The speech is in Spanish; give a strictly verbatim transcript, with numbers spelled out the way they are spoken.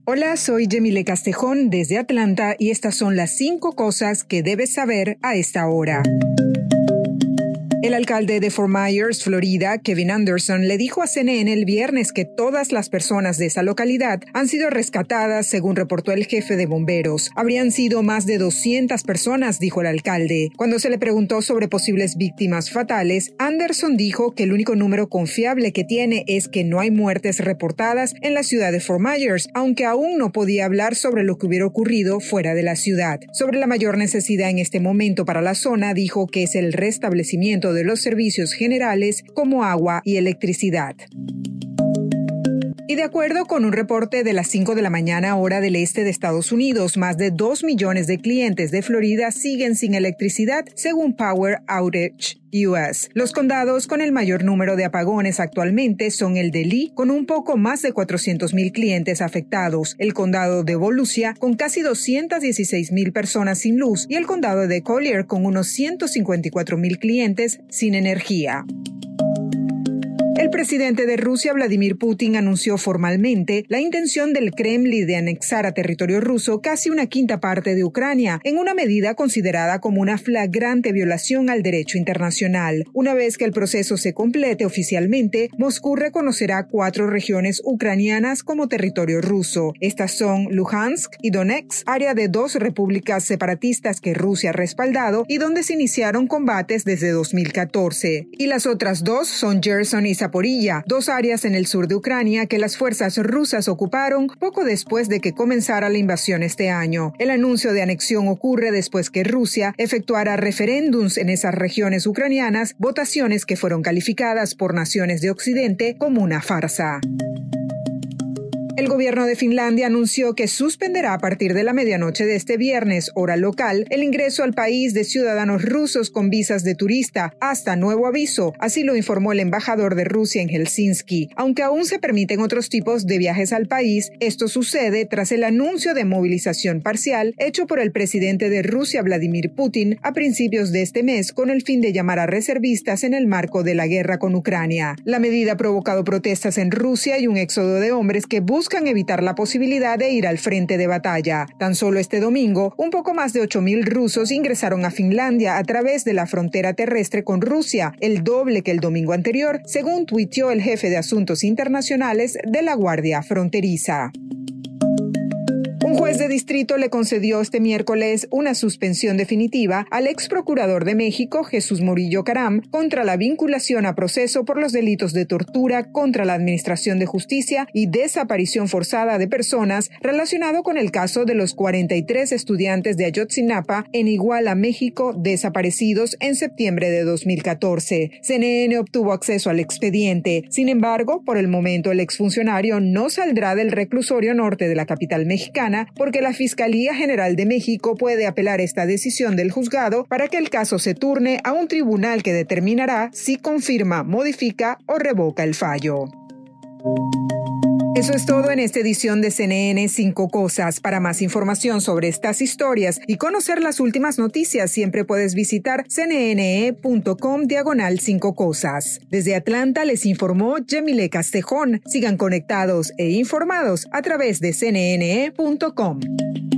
Hola, soy Yemile Castejón desde Atlanta y estas son las cinco cosas que debes saber a esta hora. El alcalde de Fort Myers, Florida, Kevin Anderson, le dijo a C N N el viernes que todas las personas de esa localidad han sido rescatadas, según reportó el jefe de bomberos. Habrían sido más de doscientas personas, dijo el alcalde. Cuando se le preguntó sobre posibles víctimas fatales, Anderson dijo que el único número confiable que tiene es que no hay muertes reportadas en la ciudad de Fort Myers, aunque aún no podía hablar sobre lo que hubiera ocurrido fuera de la ciudad. Sobre la mayor necesidad en este momento para la zona, dijo que es el restablecimiento de los servicios generales como agua y electricidad. Y de acuerdo con un reporte de las cinco de la mañana hora del este de Estados Unidos, más de dos millones de clientes de Florida siguen sin electricidad, según Power Outage U S. Los condados con el mayor número de apagones actualmente son el de Lee, con un poco más de cuatrocientos mil clientes afectados, el condado de Volusia, con casi doscientas dieciséis mil personas sin luz, y el condado de Collier, con unos ciento cincuenta y cuatro mil clientes sin energía. El presidente de Rusia, Vladimir Putin, anunció formalmente la intención del Kremlin de anexar a territorio ruso casi una quinta parte de Ucrania, en una medida considerada como una flagrante violación al derecho internacional. Una vez que el proceso se complete oficialmente, Moscú reconocerá cuatro regiones ucranianas como territorio ruso. Estas son Luhansk y Donetsk, área de dos repúblicas separatistas que Rusia ha respaldado y donde se iniciaron combates desde dos mil catorce. Y las otras dos son Gerson y Zaporilla, dos áreas en el sur de Ucrania que las fuerzas rusas ocuparon poco después de que comenzara la invasión este año. El anuncio de anexión ocurre después que Rusia efectuara referéndums en esas regiones ucranianas, votaciones que fueron calificadas por naciones de Occidente como una farsa. El gobierno de Finlandia anunció que suspenderá a partir de la medianoche de este viernes, hora local, el ingreso al país de ciudadanos rusos con visas de turista, hasta nuevo aviso, así lo informó el embajador de Rusia en Helsinki. Aunque aún se permiten otros tipos de viajes al país, esto sucede tras el anuncio de movilización parcial hecho por el presidente de Rusia, Vladimir Putin, a principios de este mes con el fin de llamar a reservistas en el marco de la guerra con Ucrania. La medida ha provocado protestas en Rusia y un éxodo de hombres que buscan buscan evitar la posibilidad de ir al frente de batalla. Tan solo este domingo, un poco más de ocho mil rusos ingresaron a Finlandia a través de la frontera terrestre con Rusia, el doble que el domingo anterior, según tuiteó el jefe de Asuntos Internacionales de la Guardia Fronteriza. Un juez de distrito le concedió este miércoles una suspensión definitiva al ex procurador de México, Jesús Murillo Caram, contra la vinculación a proceso por los delitos de tortura contra la Administración de Justicia y desaparición forzada de personas relacionado con el caso de los cuarenta y tres estudiantes de Ayotzinapa en Iguala, México, desaparecidos en septiembre de dos mil catorce. C N N obtuvo acceso al expediente. Sin embargo, por el momento el exfuncionario no saldrá del reclusorio norte de la capital mexicana porque la Fiscalía General de México puede apelar esta decisión del juzgado para que el caso se turne a un tribunal que determinará si confirma, modifica o revoca el fallo. Eso es todo en esta edición de C N N cinco Cosas. Para más información sobre estas historias y conocer las últimas noticias, siempre puedes visitar cnne.com diagonal cinco cosas. Desde Atlanta les informó Yemile Castejón. Sigan conectados e informados a través de c n n e punto com.